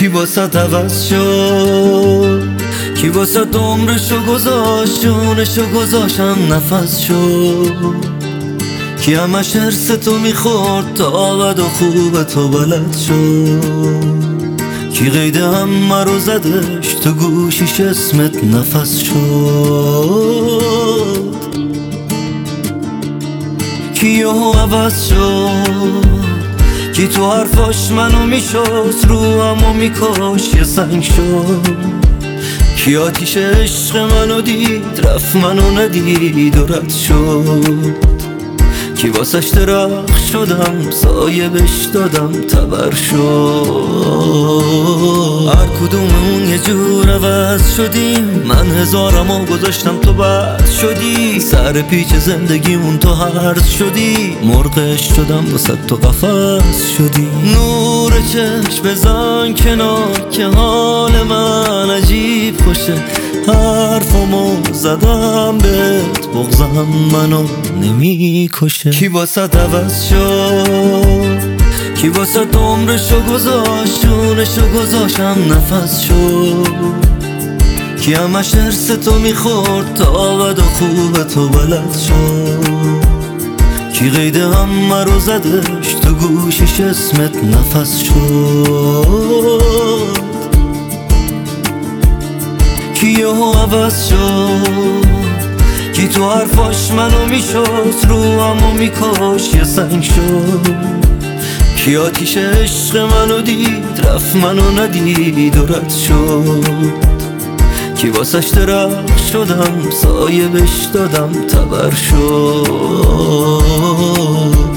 کی واسه عوض شد، کی واسه عمرشو گذاشت، جونشو گذاشتم نفس شد. کی همش حرس تو میخورد تا بد و خوب تو بلد شد. کی قید همه رو زدش تو گوشیش اسمت نفس شد. کی یهو عوض شد، کی تو حرفاش منو میشست، رو همو میکاش یه سنگ شد. کی آتیش عشق منو دید، رفت منو ندید و رد شد. کی واسش درخت شدم، سایه بش دادم تبر شد. هر کدوممون یه جور عوض شدیم، من هزارمو گذاشتم تو بد شدی. سر پیچ زندگیمون تو هرز شدی، مرغش شدم واسه تو قفس شدی. نور چشم بزن کنار که حال من عجیب خوشه. حرفمو زدم بهت، بغضم منو نمی کشه. کی واسه عوض شد، کی واسه عمرشو گذاشت، جونشو گذاشتم نفس شد. کی همش حرس تو میخورد تا بد و خوب تو بلد شد. کی قید همه رو زدش تو گوشیش اسمت نفس شد. کی یهو عوض شد، کی تو حرفاش منو میشست، رو همو میکاش یه سنگ شد. کی آتیش عشق منو دید، رفت منو ندید و رد شد. کی واسش درخت شدم، سایه بش دادم تبر شد.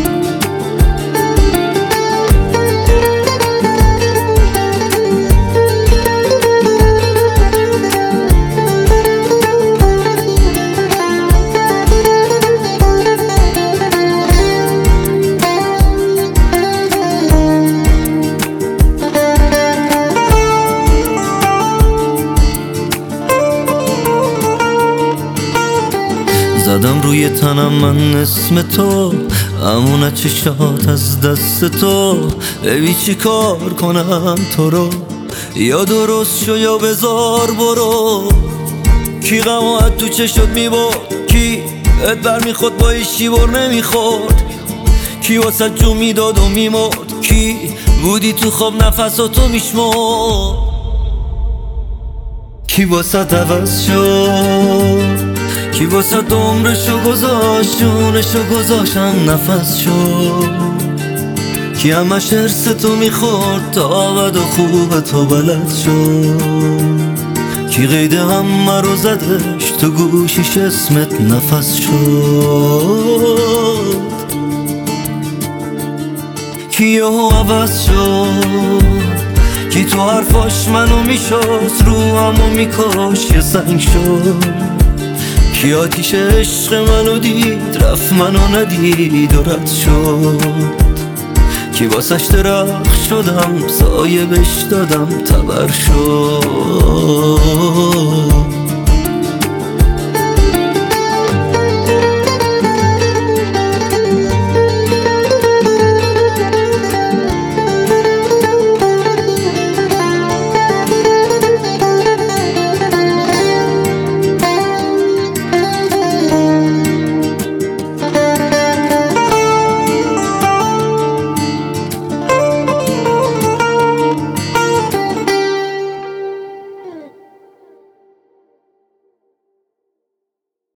زدم روی تنم من اسم تو، امونه چشات از دست تو. ببی چی کار کنم تو رو، یا درست شو یا بذار برو. کی غمات تو چشات میبرد، کی ات بر میخورد با ایشی بر نمیخورد. کی واسه جو میداد و میمرد، کی بودی تو خواب نفساتو میشمرد. کی واسه عوض شد، کی واسه عمرشو گذاشت، جونشو گذاشتم نفس شد. کی همش حرس تو میخورد تا بد و خوب تو بلد شد. کی قید همه رو زدش تو گوشیش اسمت نفس شد. کی یهو عوض شد، کی تو حرفاش منو میشست، رو همو میکاش یه سنگ شد. کی آتیش عشق منو دید، رفت منو ندید و رد شد. کی واسش درخت شدم، سایه بش دادم تبر شد.